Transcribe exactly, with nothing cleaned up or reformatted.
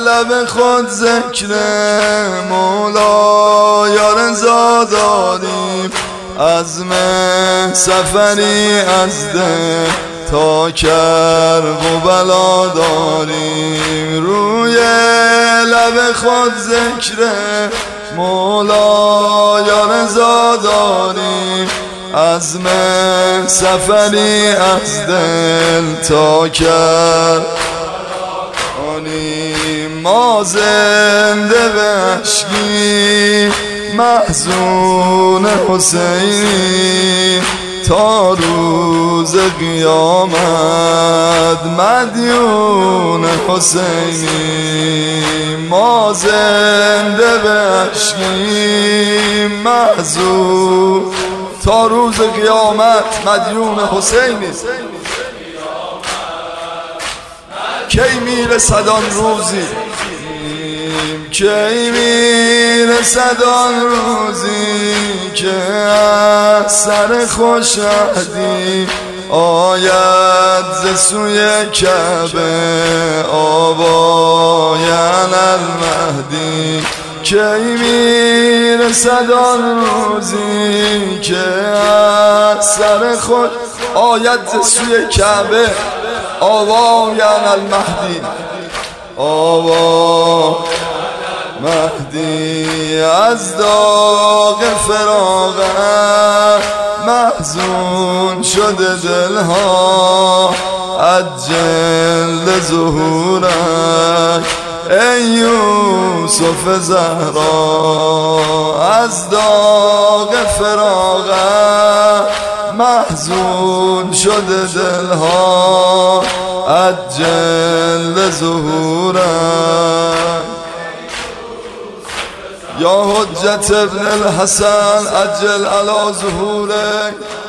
لب خود ذکر مولا یا رضا داریم، عزم سفری از ده تا کرب و بلا داریم. روی لب خود ذکر مولا یا رضا داریم، عزم سفری از دل تا کرب داریم. ما زنده به اشکی محزون حسینی، تا روز قیامت مدیون حسینی. ما زنده به اشکی محزون، تا روز قیامت مدیون حسینی. کی میرسد آن روزی، کی میرسد آن روزی که از سر خوشهدی آید ز سوی کعبه آوای المهدی. کی میرسد آن روزی که از سر خوش آید ز سوی کعبه آوای المهدی. آوا مهدی از داغ فراقت محزون شده دلها، عجل ظهورک ای یوسف زهرا. از داغ فراقت محزون شده دلها، عجل ظهورک یا حجت ابن الحسن عجل علی ظهورک.